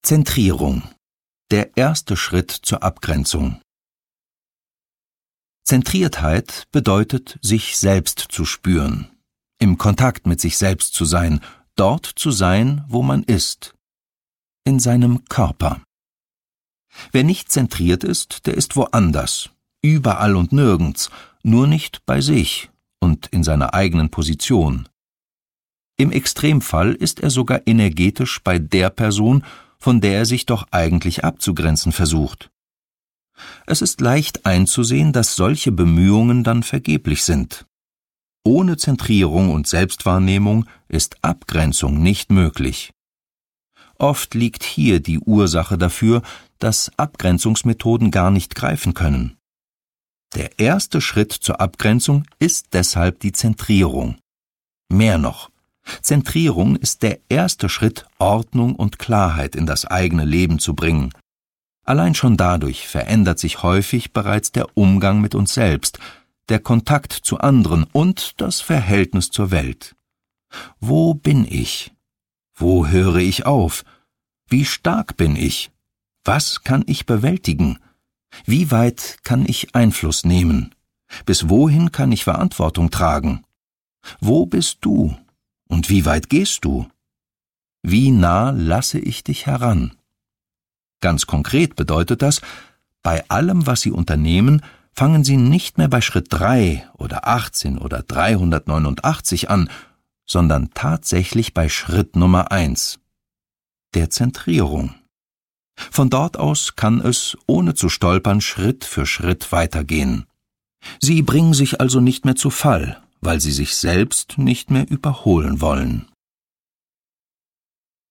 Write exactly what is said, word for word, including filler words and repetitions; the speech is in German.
Zentrierung. Der erste Schritt zur Abgrenzung. Zentriertheit bedeutet, sich selbst zu spüren, im Kontakt mit sich selbst zu sein, dort zu sein, wo man ist, in seinem Körper. Wer nicht zentriert ist, der ist woanders, überall und nirgends, nur nicht bei sich und in seiner eigenen Position. Im Extremfall ist er sogar energetisch bei der Person, von der er sich doch eigentlich abzugrenzen versucht. Es ist leicht einzusehen, dass solche Bemühungen dann vergeblich sind. Ohne Zentrierung und Selbstwahrnehmung ist Abgrenzung nicht möglich. Oft liegt hier die Ursache dafür, dass Abgrenzungsmethoden gar nicht greifen können. Der erste Schritt zur Abgrenzung ist deshalb die Zentrierung. Mehr noch: Zentrierung ist der erste Schritt, Ordnung und Klarheit in das eigene Leben zu bringen. Allein schon dadurch verändert sich häufig bereits der Umgang mit uns selbst, der Kontakt zu anderen und das Verhältnis zur Welt. Wo bin ich? Wo höre ich auf? Wie stark bin ich? Was kann ich bewältigen? Wie weit kann ich Einfluss nehmen? Bis wohin kann ich Verantwortung tragen? Wo bist du? Und wie weit gehst du? Wie nah lasse ich dich heran? Ganz konkret bedeutet das, bei allem, was Sie unternehmen, fangen Sie nicht mehr bei Schritt drei oder achtzehn oder dreihundertneunundachtzig an, sondern tatsächlich bei Schritt Nummer eins, der Zentrierung. Von dort aus kann es, ohne zu stolpern, Schritt für Schritt weitergehen. Sie bringen sich also nicht mehr zu Fall, weil Sie sich selbst nicht mehr überholen wollen.